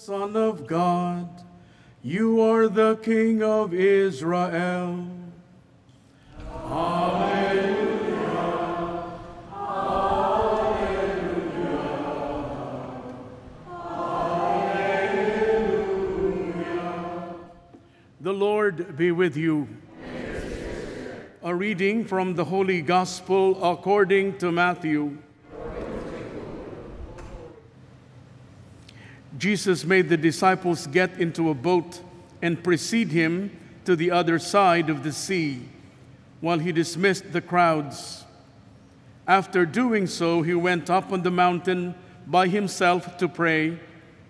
Son of God, you are the King of Israel. Alleluia, alleluia, alleluia. The Lord be with you. A reading from the Holy Gospel according to Matthew. Jesus made the disciples get into a boat and precede him to the other side of the sea, while he dismissed the crowds. After doing so, he went up on the mountain by himself to pray.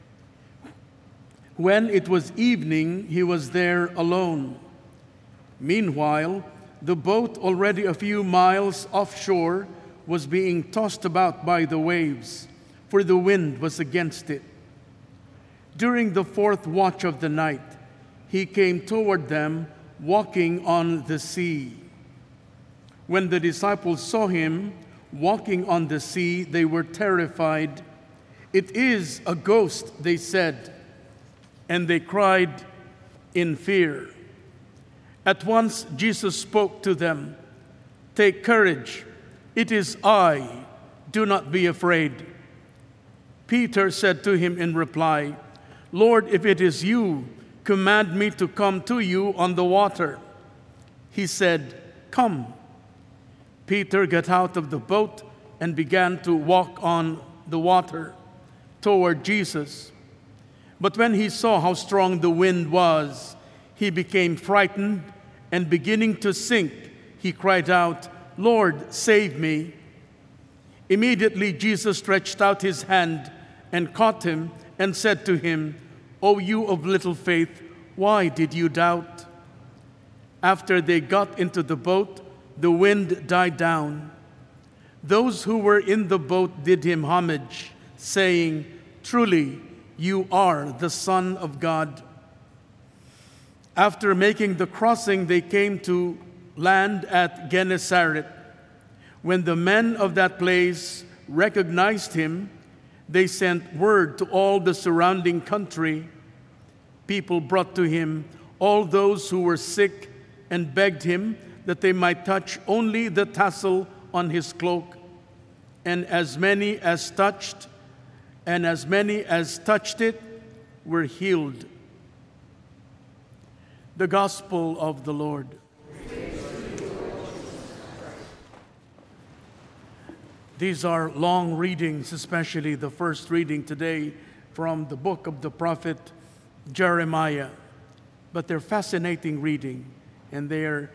When it was evening, he was there alone. Meanwhile, the boat, already a few miles offshore, was being tossed about by the waves, for the wind was against it. During the fourth watch of the night, he came toward them, walking on the sea. When the disciples saw him walking on the sea, they were terrified. "It is a ghost," they said, and they cried in fear. At once Jesus spoke to them, "Take courage, it is I, do not be afraid." Peter said to him in reply, "Lord, if it is you, command me to come to you on the water." He said, "Come." Peter got out of the boat and began to walk on the water toward Jesus. But when he saw how strong the wind was, he became frightened, and beginning to sink, he cried out, "Lord, save me." Immediately Jesus stretched out his hand and caught him and said to him, "O you of little faith, why did you doubt?" After they got into the boat, the wind died down. Those who were in the boat did him homage, saying, "Truly, you are the Son of God." After making the crossing, they came to land at Gennesaret. When the men of that place recognized him, they sent word to all the surrounding country. People brought to him all those who were sick and begged him that they might touch only the tassel on his cloak. And as many as touched it were healed. The Gospel of the Lord. These are long readings, especially the first reading today from the book of the prophet Jeremiah. But they're fascinating reading, and they're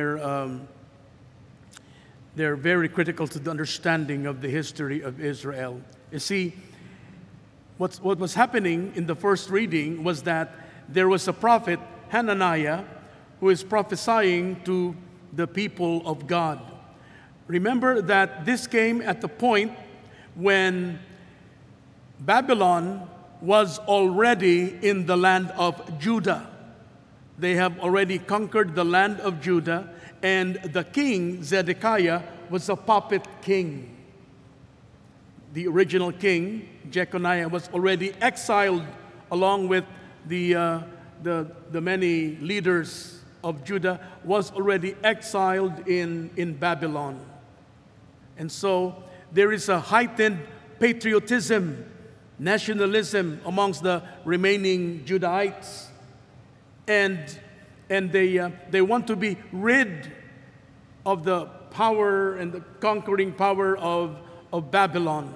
very critical to the understanding of the history of Israel. You see, what was happening in the first reading was that there was a prophet, Hananiah, who is prophesying to the people of God. Remember that this came at the point when Babylon was already in the land of Judah. They have already conquered the land of Judah, and the king, Zedekiah, was a puppet king. The original king, Jeconiah, was already exiled along with the many leaders of Judah, was already exiled in Babylon. And so there is a heightened patriotism, nationalism amongst the remaining Judahites. And they want to be rid of the power and the conquering power of Babylon.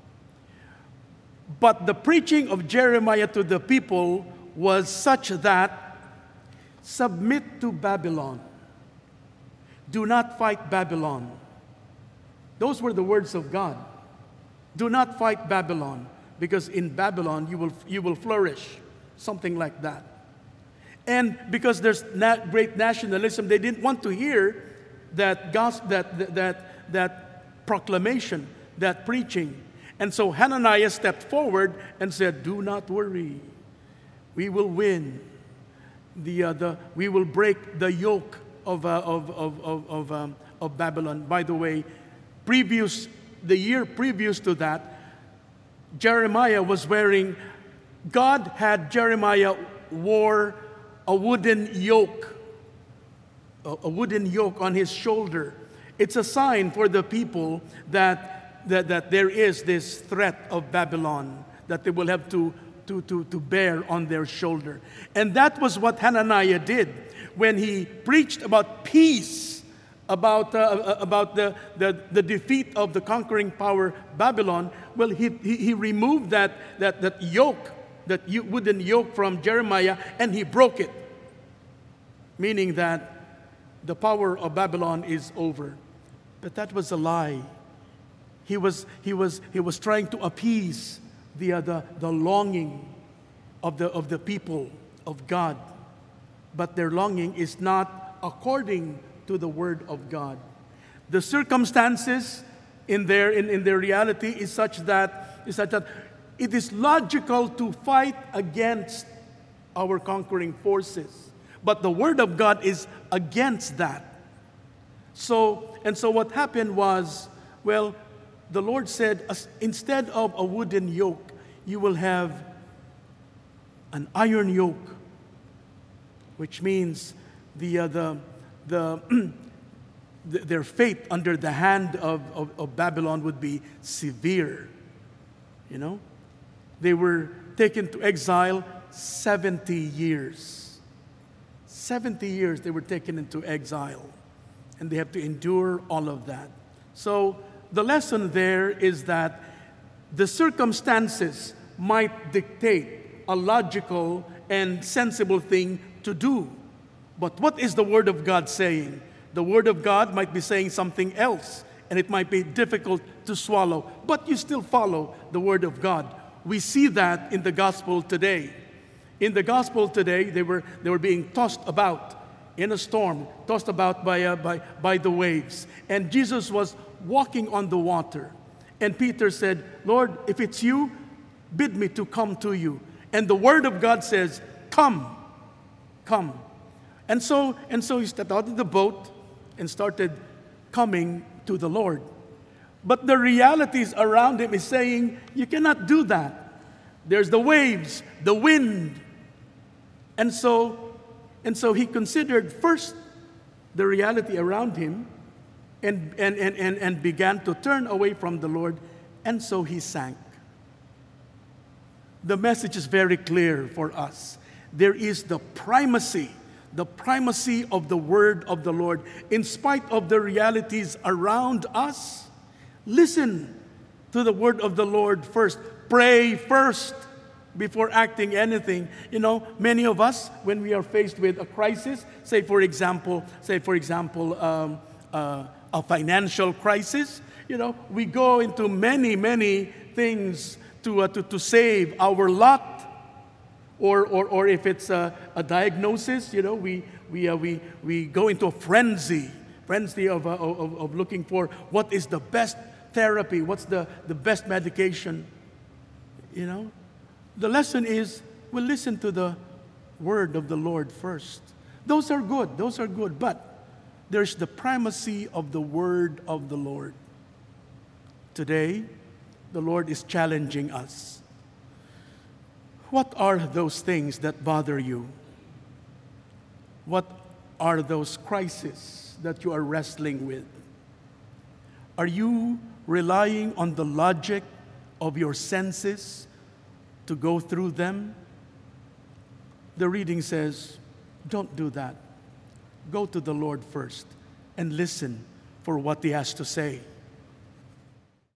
But the preaching of Jeremiah to the people was such that submit to Babylon. Do not fight Babylon. Those were the words of God. Do not fight Babylon, because in Babylon you will flourish, something like that. And because there's great nationalism, they didn't want to hear that proclamation, that preaching. And so Hananiah stepped forward and said, "Do not worry. We will win. We will break the yoke of Babylon." By the way, the year previous to that, Jeremiah was wearing God had Jeremiah wore a wooden yoke on his shoulder. It's a sign for the people that there is this threat of Babylon that they will have to bear on their shoulder. And that was what Hananiah did when he preached about peace, about the defeat of the conquering power Babylon. Well, he removed that yoke, that wooden yoke from Jeremiah, and he broke it, meaning that the power of Babylon is over. But that was a lie. He was trying to appease the longing of the people of God, but their longing is not according to the word of God. The circumstances in their reality is such that it is logical to fight against our conquering forces, but the word of God is against that. So what happened was, well, the Lord said, instead of a wooden yoke, you will have an iron yoke, which means their fate under the hand of Babylon would be severe. You know, they were taken to exile 70 years. 70 years they were taken into exile, and they have to endure all of that. So the lesson there is that the circumstances might dictate a logical and sensible thing to do. But what is the Word of God saying? The Word of God might be saying something else, and it might be difficult to swallow, but you still follow the Word of God. We see that in the gospel today. In the gospel today, they were being tossed about in a storm, tossed about by the waves. And Jesus was walking on the water. And Peter said, "Lord, if it's you, bid me to come to you." And the Word of God says, "Come, come." And so he stepped out of the boat and started coming to the Lord. But the realities around him is saying, you cannot do that. There's the waves, the wind. And so he considered first the reality around him and began to turn away from the Lord, and so he sank. The message is very clear for us. There is the primacy of the word of the Lord. In spite of the realities around us, listen to the word of the Lord first. Pray first before acting anything. You know, many of us, when we are faced with a crisis, say for example, a financial crisis, you know, we go into many things to save our lot. Or if it's a diagnosis, you know, we go into a frenzy of looking for what is the best therapy, what's the best medication. You know, the lesson is we'll listen to the word of the Lord first. Those are good, but there's the primacy of the word of the Lord. Today, the Lord is challenging us. What are those things that bother you? What are those crises that you are wrestling with? Are you relying on the logic of your senses to go through them? The reading says, don't do that. Go to the Lord first and listen for what He has to say.